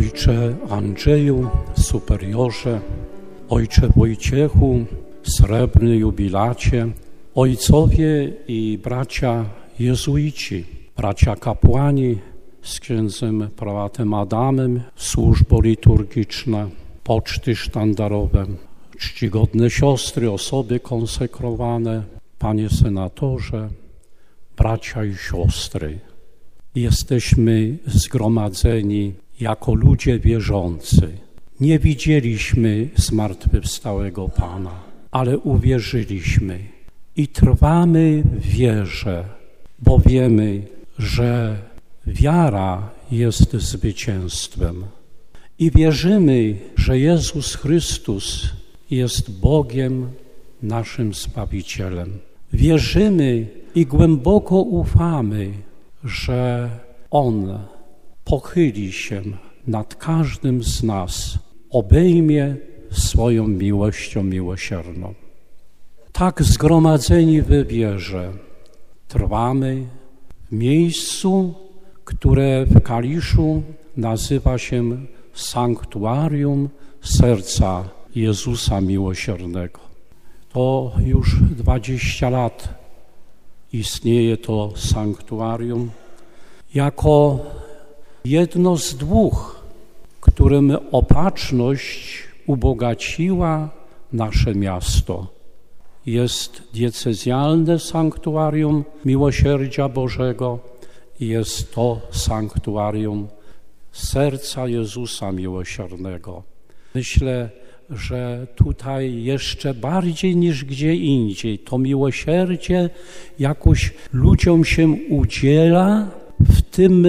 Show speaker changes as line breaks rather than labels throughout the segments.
Ojcze Andrzeju, superiorze, ojcze Wojciechu, srebrny jubilacie, ojcowie i bracia jezuici, bracia kapłani z księdzem prałatem Adamem, służba liturgiczna, poczty sztandarowe, czcigodne siostry, osoby konsekrowane, panie senatorze, bracia i siostry. Jesteśmy zgromadzeni jako ludzie wierzący. Nie widzieliśmy zmartwychwstałego Pana, ale uwierzyliśmy i trwamy w wierze, bo wiemy, że wiara jest zwycięstwem. I wierzymy, że Jezus Chrystus jest Bogiem, naszym Zbawicielem. Wierzymy i głęboko ufamy, że On pochyli się nad każdym z nas, obejmie swoją miłością miłosierną. Tak zgromadzeni w wierze trwamy w miejscu, które w Kaliszu nazywa się Sanktuarium Serca Jezusa Miłosiernego. To już 20 lat istnieje to sanktuarium jako jedno z dwóch, którym opatrzność ubogaciła nasze miasto. Jest diecezjalne sanktuarium Miłosierdzia Bożego i jest to sanktuarium Serca Jezusa Miłosiernego. Myślę, że tutaj jeszcze bardziej niż gdzie indziej to miłosierdzie jakoś ludziom się udziela w tym,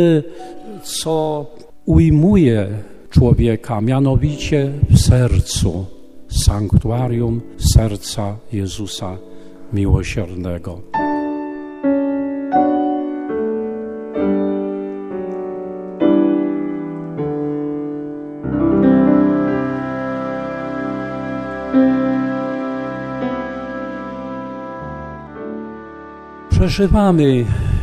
co ujmuje człowieka, mianowicie w sercu, sanktuarium Serca Jezusa Miłosiernego. Przeżywamy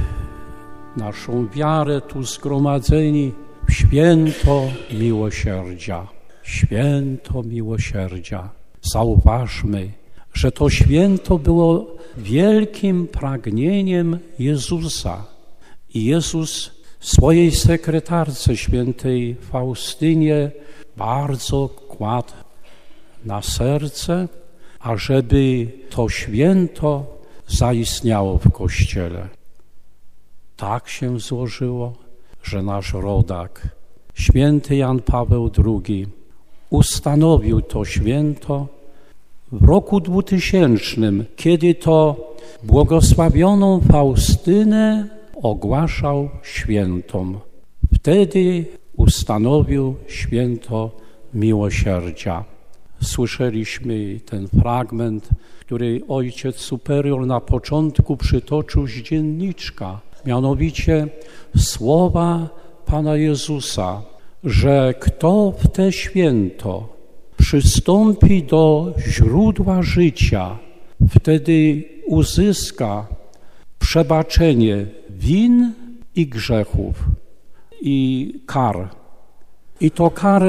naszą wiarę tu zgromadzeni w święto miłosierdzia. Święto miłosierdzia. Zauważmy, że to święto było wielkim pragnieniem Jezusa. I Jezus swojej sekretarce świętej Faustynie bardzo kładł na serce, ażeby to święto zaistniało w Kościele. Tak się złożyło, że nasz rodak, święty Jan Paweł II, ustanowił to święto w roku 2000, kiedy to błogosławioną Faustynę ogłaszał świętą. Wtedy ustanowił święto miłosierdzia. Słyszeliśmy ten fragment, który ojciec superior na początku przytoczył z dzienniczka, mianowicie słowa Pana Jezusa, że kto w te święto przystąpi do źródła życia, wtedy uzyska przebaczenie win i grzechów i kar. I to kar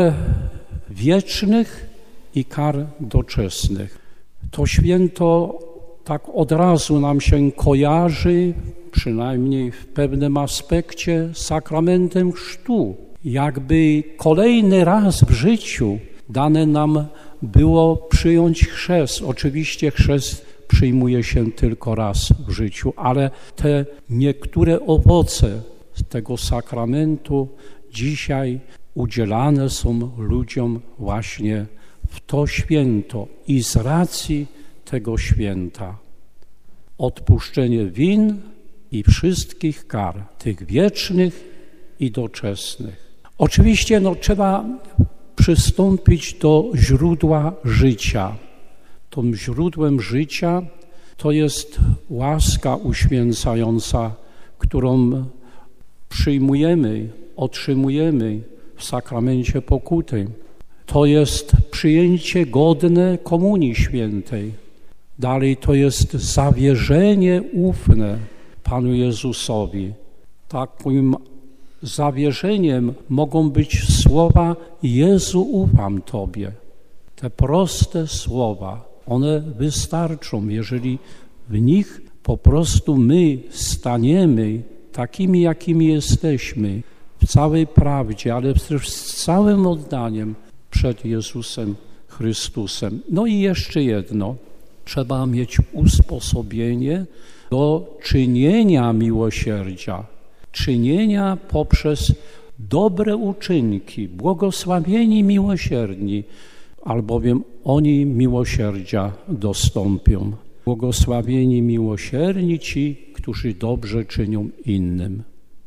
wiecznych i kar doczesnych. To święto tak od razu nam się kojarzy, przynajmniej w pewnym aspekcie, z sakramentem chrztu. Jakby kolejny raz w życiu dane nam było przyjąć chrzest. Oczywiście chrzest przyjmuje się tylko raz w życiu, ale te niektóre owoce tego sakramentu dzisiaj udzielane są ludziom właśnie w to święto i z racji tego święta. Odpuszczenie win i wszystkich kar, tych wiecznych i doczesnych. Oczywiście trzeba przystąpić do źródła życia. Tym źródłem życia to jest łaska uświęcająca, którą przyjmujemy, otrzymujemy w sakramencie pokuty. To jest przyjęcie godne Komunii Świętej. Dalej to jest zawierzenie ufne Panu Jezusowi. Takim zawierzeniem mogą być słowa słowa: Jezu, ufam Tobie. Te proste słowa, one wystarczą, jeżeli w nich po prostu my staniemy takimi, jakimi jesteśmy, w całej prawdzie, ale też z całym oddaniem przed Jezusem Chrystusem. No i jeszcze jedno, trzeba mieć usposobienie do czynienia miłosierdzia, czynienia poprzez dobre uczynki, błogosławieni miłosierni, albowiem oni miłosierdzia dostąpią. Błogosławieni miłosierni ci, którzy dobrze czynią innym.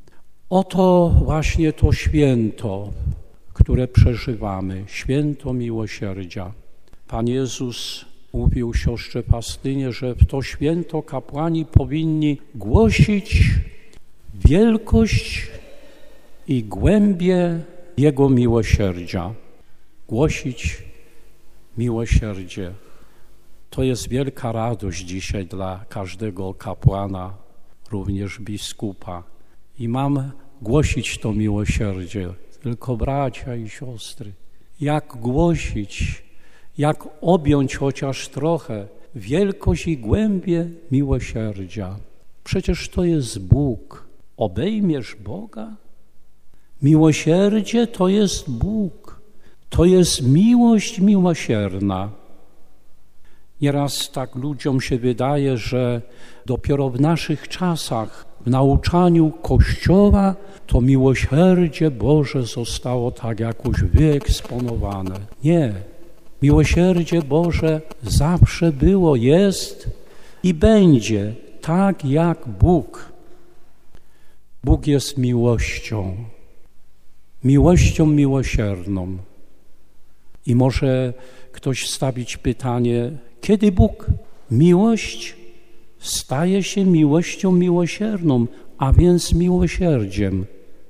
Oto właśnie to święto, które przeżywamy, święto miłosierdzia. Pan Jezus mówił siostrze Fastynie, że w to święto kapłani powinni głosić wielkość i głębię Jego miłosierdzia. Głosić miłosierdzie. To jest wielka radość dzisiaj dla każdego kapłana, również biskupa. I mam głosić to miłosierdzie. Tylko bracia i siostry, jak głosić, jak objąć chociaż trochę wielkość i głębię miłosierdzia. Przecież to jest Bóg. Obejmiesz Boga? Miłosierdzie to jest Bóg. To jest miłość miłosierna. Nieraz tak ludziom się wydaje, że dopiero w naszych czasach, w nauczaniu Kościoła, to miłosierdzie Boże zostało tak jakoś wyeksponowane. Nie. Miłosierdzie Boże zawsze było, jest i będzie tak jak Bóg. Bóg jest miłością. Miłością miłosierną. I może ktoś stawić pytanie, kiedy Bóg, miłość, staje się miłością miłosierną, a więc miłosierdziem?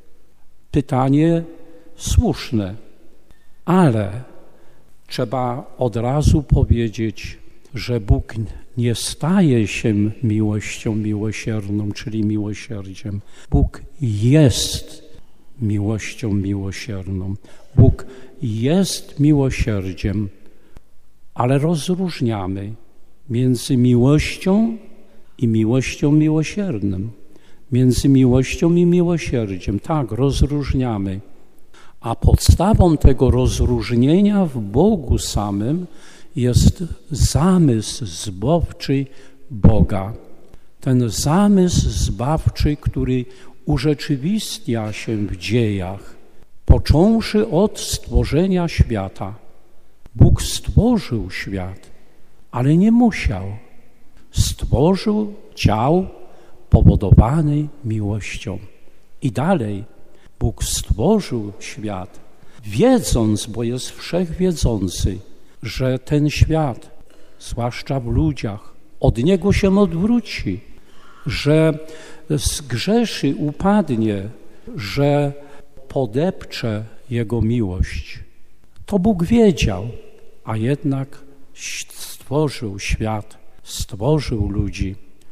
Pytanie słuszne, ale trzeba od razu powiedzieć, że Bóg nie staje się miłością miłosierną, czyli miłosierdziem. Bóg jest miłością miłosierną. Bóg jest miłosierdziem, ale rozróżniamy między miłością i miłością miłosierną. Między miłością i miłosierdziem. Tak, rozróżniamy. A podstawą tego rozróżnienia w Bogu samym jest zamysł zbawczy Boga. Ten zamysł zbawczy, który urzeczywistnia się w dziejach, począwszy od stworzenia świata. Bóg stworzył świat, ale nie musiał. Stworzył dział powodowany miłością. I dalej Bóg stworzył świat, wiedząc, bo jest wszechwiedzący, że ten świat, zwłaszcza w ludziach, od Niego się odwróci, że zgrzeszy, upadnie, że podepcze Jego miłość. To Bóg wiedział, a jednak stworzył świat, stworzył ludzi.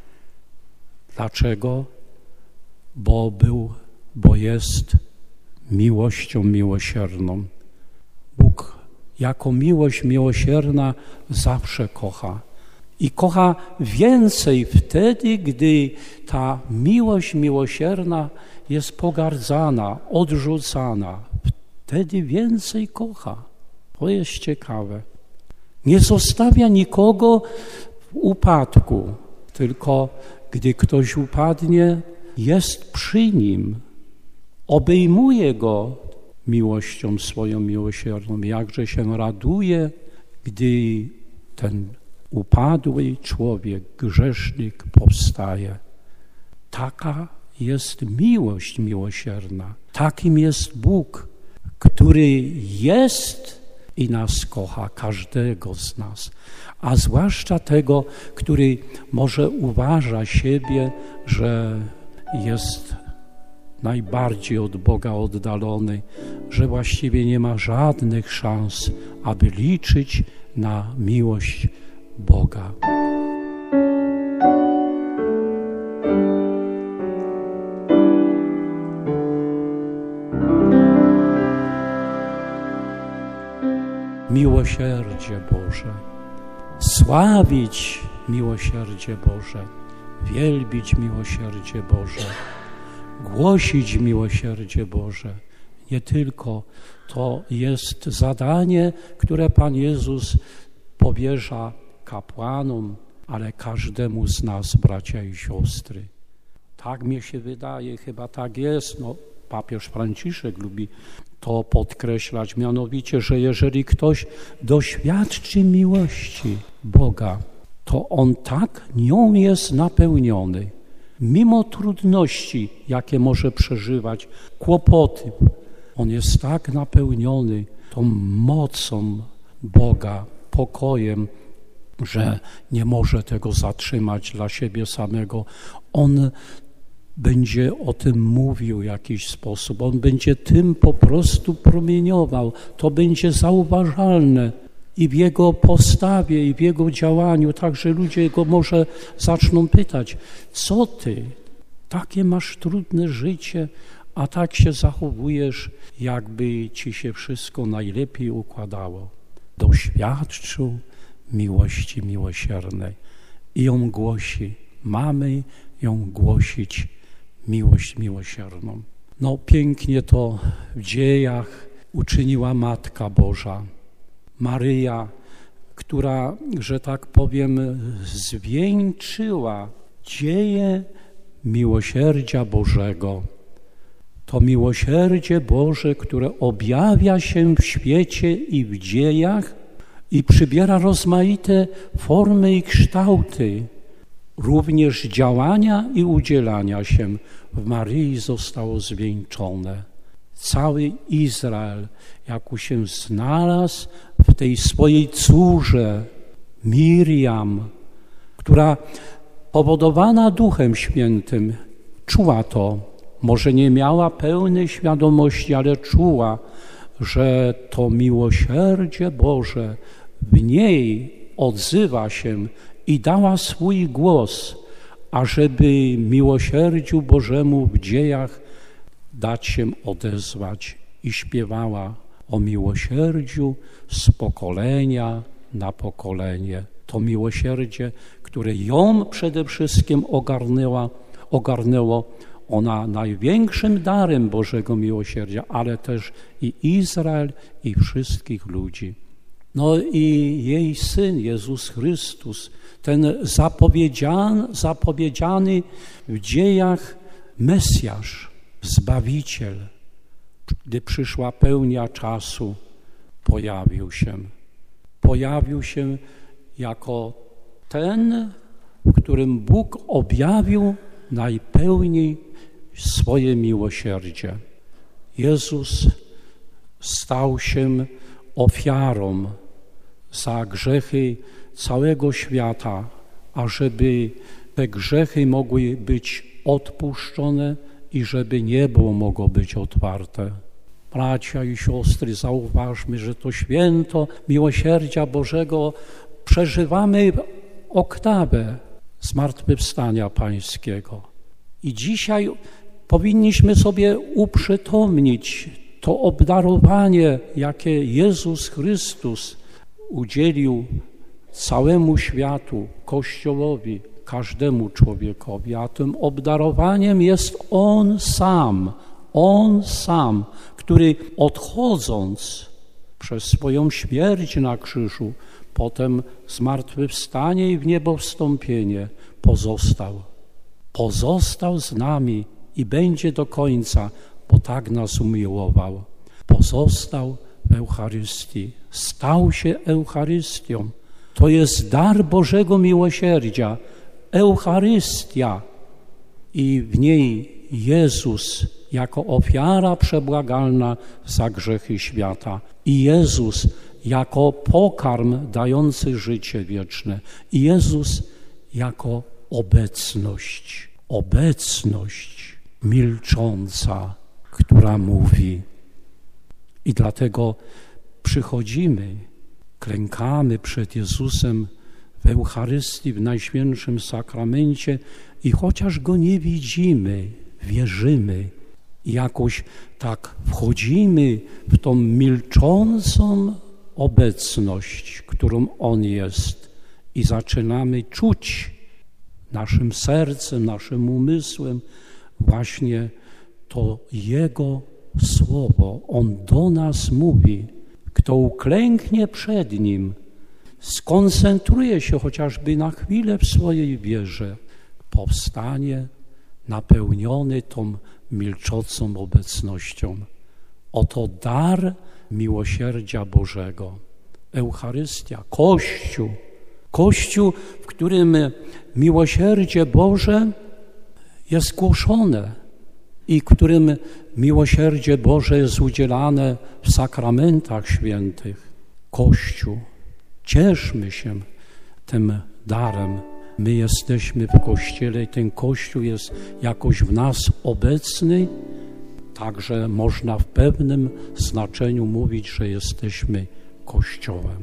Dlaczego? Bo jest miłością miłosierną. Bóg jako miłość miłosierna zawsze kocha. I kocha więcej wtedy, gdy ta miłość miłosierna jest pogardzana, odrzucana. Wtedy więcej kocha. To jest ciekawe. Nie zostawia nikogo w upadku, tylko gdy ktoś upadnie, jest przy nim, obejmuje go miłością swoją miłosierną. Jakże się raduje, gdy ten upadły człowiek, grzesznik powstaje. Taka jest miłość miłosierna. Takim jest Bóg, który jest i nas kocha, każdego z nas, a zwłaszcza tego, który może uważa siebie, że jest najbardziej od Boga oddalony, że właściwie nie ma żadnych szans, aby liczyć na miłość Boga. miłosierdzie Boże, sławić miłosierdzie Boże, wielbić miłosierdzie Boże, głosić miłosierdzie Boże. Nie tylko to jest zadanie, które Pan Jezus powierza kapłanom, ale każdemu z nas, bracia i siostry. Tak mi się wydaje, chyba tak jest. Papież Franciszek lubi to podkreślać, mianowicie, że jeżeli ktoś doświadczy miłości Boga, to on tak nią jest napełniony, mimo trudności, jakie może przeżywać, kłopoty, on jest tak napełniony tą mocą Boga, pokojem, że nie może tego zatrzymać dla siebie samego. On będzie o tym mówił w jakiś sposób, on będzie tym po prostu promieniował. To będzie zauważalne i w jego postawie, i w jego działaniu. Także ludzie go może zaczną pytać, co ty, takie masz trudne życie, a tak się zachowujesz, jakby ci się wszystko najlepiej układało. Doświadczył miłości miłosiernej i ją głosi. Mamy ją głosić, miłość miłosierną. Pięknie to w dziejach uczyniła Matka Boża, Maryja, która, że tak powiem, zwieńczyła dzieje miłosierdzia Bożego. To miłosierdzie Boże, które objawia się w świecie i w dziejach i przybiera rozmaite formy i kształty. Również działania i udzielania się w Maryi zostało zwieńczone. Cały Izrael, jak się znalazł w tej swojej córze Miriam, która powodowana Duchem Świętym czuła to, może nie miała pełnej świadomości, ale czuła, że to miłosierdzie Boże w niej odzywa się i dała swój głos, ażeby miłosierdziu Bożemu w dziejach dać się odezwać i śpiewała o miłosierdziu z pokolenia na pokolenie. To miłosierdzie, które ją przede wszystkim ogarnęło, ona największym darem Bożego miłosierdzia, ale też i Izrael, i wszystkich ludzi. I jej Syn, Jezus Chrystus, ten zapowiedziany w dziejach Mesjasz, Zbawiciel, gdy przyszła pełnia czasu, pojawił się jako ten, w którym Bóg objawił najpełniej swoje miłosierdzie. Jezus stał się ofiarą za grzechy całego świata, ażeby te grzechy mogły być odpuszczone i żeby niebo mogło być otwarte. Bracia i siostry, zauważmy, że to święto miłosierdzia Bożego przeżywamy w oktawę Zmartwychwstania Pańskiego. I dzisiaj powinniśmy sobie uprzytomnić to obdarowanie, jakie Jezus Chrystus udzielił całemu światu, Kościołowi, każdemu człowiekowi, a tym obdarowaniem jest On sam, który odchodząc przez swoją śmierć na krzyżu, potem zmartwychwstanie i w niebo wstąpienie, pozostał z nami i będzie do końca, bo tak nas umiłował. Pozostał w Eucharystii, stał się Eucharystią. To jest dar Bożego miłosierdzia, Eucharystia i w niej Jezus jako ofiara przebłagalna za grzechy świata i Jezus jako pokarm dający życie wieczne i Jezus jako obecność milcząca, która mówi. I dlatego przychodzimy, klękamy przed Jezusem w Eucharystii, w Najświętszym Sakramencie i chociaż Go nie widzimy, wierzymy i jakoś tak wchodzimy w tą milczącą obecność, którą On jest i zaczynamy czuć naszym sercem, naszym umysłem właśnie to Jego Słowo. On do nas mówi. Kto uklęknie przed Nim, skoncentruje się chociażby na chwilę w swojej wierze, powstanie napełniony tą milczącą obecnością. Oto dar miłosierdzia Bożego. Eucharystia, Kościół. Kościół, w którym miłosierdzie Boże jest głoszone i w którym miłosierdzie Boże jest udzielane w sakramentach świętych. Kościół. Cieszmy się tym darem. My jesteśmy w Kościele i ten Kościół jest jakoś w nas obecny, także można w pewnym znaczeniu mówić, że jesteśmy Kościołem.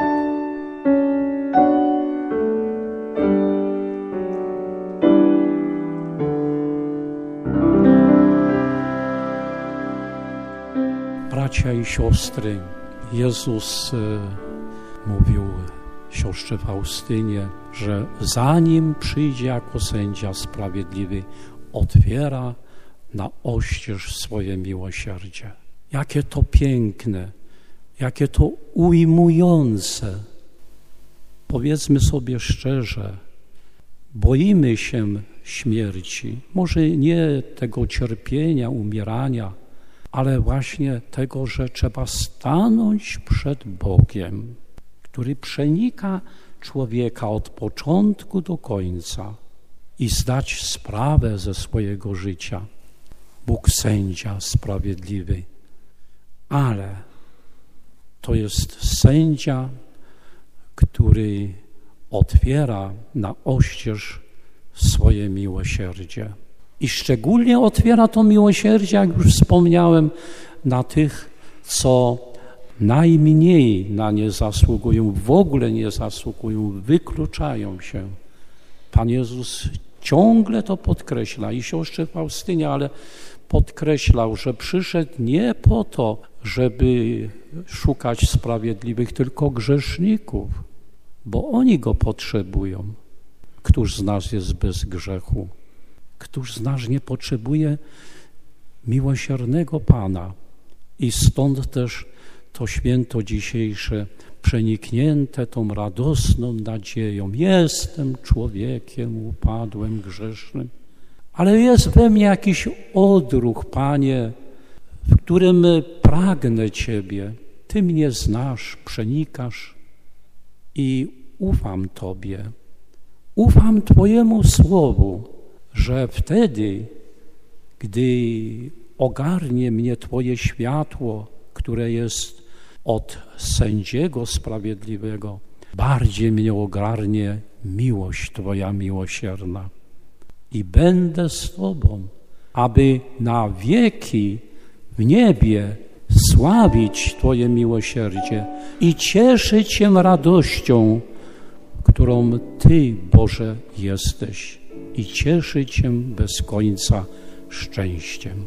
Bracia i siostry, Jezus mówił siostrze Faustynie, że zanim przyjdzie jako sędzia sprawiedliwy, otwiera na oścież swoje miłosierdzie. Jakie to piękne, jakie to ujmujące. Powiedzmy sobie szczerze, boimy się śmierci, może nie tego cierpienia, umierania, ale właśnie tego, że trzeba stanąć przed Bogiem, który przenika człowieka od początku do końca i zdać sprawę ze swojego życia. Bóg sędzia sprawiedliwy, ale to jest sędzia, który otwiera na oścież swoje miłosierdzie. I szczególnie otwiera to miłosierdzie, jak już wspomniałem, na tych, co najmniej na nie zasługują, w ogóle nie zasługują, wykluczają się. Pan Jezus ciągle to podkreśla i siostrze Faustynie, ale podkreślał, że przyszedł nie po to, żeby szukać sprawiedliwych, tylko grzeszników, bo oni Go potrzebują. Któż z nas jest bez grzechu? Któż z nas nie potrzebuje miłosiernego Pana? I stąd też to święto dzisiejsze, przeniknięte tą radosną nadzieją. Jestem człowiekiem upadłym, grzesznym, ale jest we mnie jakiś odruch, Panie, w którym pragnę Ciebie. Ty mnie znasz, przenikasz i ufam Tobie. Ufam Twojemu Słowu, że wtedy, gdy ogarnie mnie Twoje światło, które jest od sędziego sprawiedliwego, bardziej mnie ogarnie miłość Twoja miłosierna. I będę z Tobą, aby na wieki w niebie sławić Twoje miłosierdzie i cieszyć się radością, którą Ty, Boże, jesteś, i cieszyć się bez końca szczęściem.